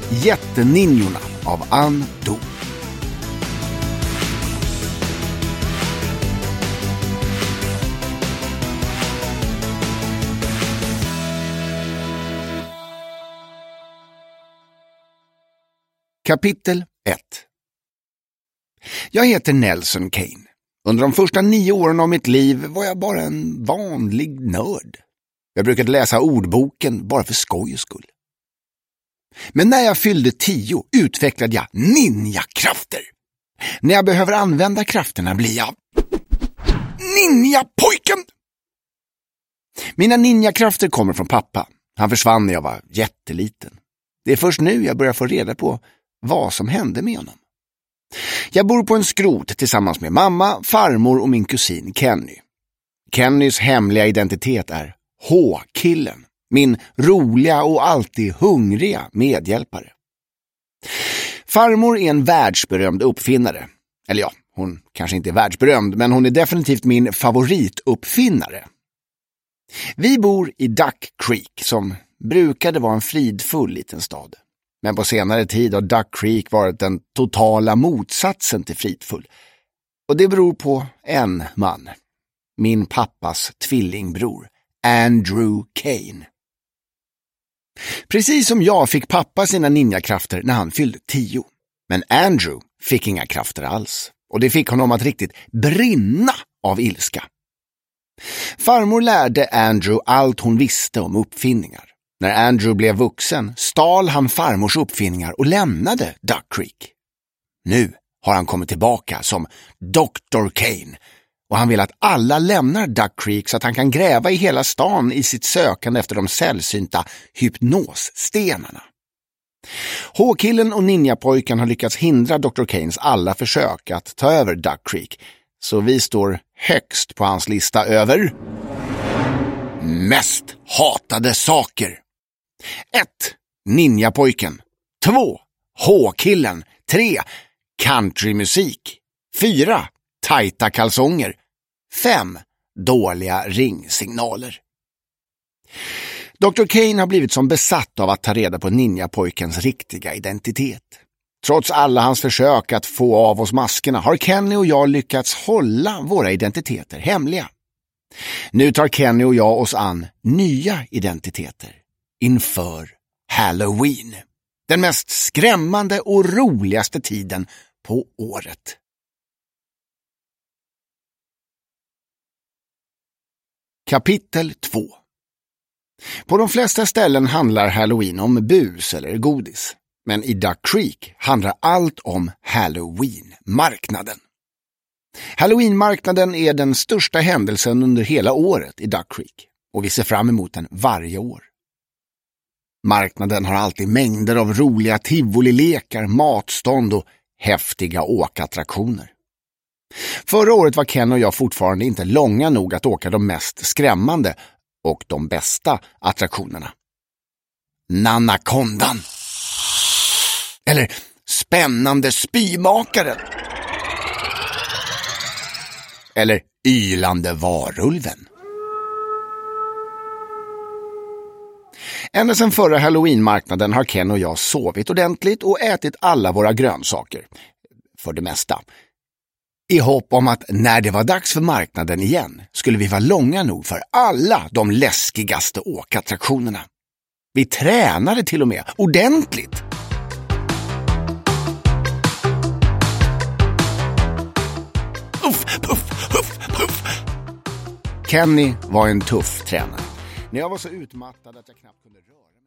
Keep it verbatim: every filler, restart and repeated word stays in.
Jätteninjorna av Ann Do. Kapitel ett. Jag heter Nelson Kane. Under de första nio åren av mitt liv var jag bara en vanlig nörd. Jag brukade läsa ordboken bara för skojs skull. Men när jag fyllde tio utvecklade jag ninjakrafter. När jag behöver använda krafterna blir jag ninjapojken. Mina ninjakrafter kommer från pappa. Han försvann när jag var jätteliten. Det är först nu jag börjar få reda på vad som hände med honom. Jag bor på en skrot tillsammans med mamma, farmor och min kusin Kenny. Kennys hemliga identitet är H-killen, min roliga och alltid hungriga medhjälpare. Farmor är en världsberömd uppfinnare. Eller ja, hon kanske inte är världsberömd, men hon är definitivt min favorituppfinnare. Vi bor i Duck Creek som brukade vara en fridfull liten stad. Men på senare tid har Duck Creek varit den totala motsatsen till fridfull. Och det beror på en man. Min pappas tvillingbror, Andrew Kane. Precis som jag fick pappa sina ninjakrafter när han fyllde tio. Men Andrew fick inga krafter alls. Och det fick honom att riktigt brinna av ilska. Farmor lärde Andrew allt hon visste om uppfinningar. När Andrew blev vuxen stal han farmors uppfinningar och lämnade Duck Creek. Nu har han kommit tillbaka som doktor Kane och han vill att alla lämnar Duck Creek så att han kan gräva i hela stan i sitt sökande efter de sällsynta hypnosstenarna. H-killen och ninjapojken har lyckats hindra doktor Kanes alla försök att ta över Duck Creek, så vi står högst på hans lista över mest hatade saker. ett. Ninjapojken. två. H-killen. tre. Countrymusik. fyra. Tajta kalsonger. fem. Dåliga ringsignaler. doktor Kane har blivit som besatt av att ta reda på ninjapojkens riktiga identitet. Trots alla hans försök att få av oss maskerna har Kenny och jag lyckats hålla våra identiteter hemliga. Nu tar Kenny och jag oss an nya identiteter inför Halloween. Den mest skrämmande och roligaste tiden på året. Kapitel två. På de flesta ställen handlar Halloween om bus eller godis. Men i Duck Creek handlar allt om Halloween-marknaden. Halloween-marknaden är den största händelsen under hela året i Duck Creek och vi ser fram emot den varje år. Marknaden har alltid mängder av roliga tivolilekar, matstånd och häftiga åkattraktioner. Förra året var Ken och jag fortfarande inte långa nog att åka de mest skrämmande och de bästa attraktionerna. Nanakondan. Eller spännande spymakaren. Eller ylande varulven. Ända sedan förra Halloween-marknaden har Ken och jag sovit ordentligt och ätit alla våra grönsaker. För det mesta. I hopp om att när det var dags för marknaden igen skulle vi vara långa nog för alla de läskigaste åkattraktionerna. Vi tränade till och med ordentligt. Uff, puff, puff, puff. Kenny var en tuff tränare. När jag var så utmattad att jag knappt kunde röra.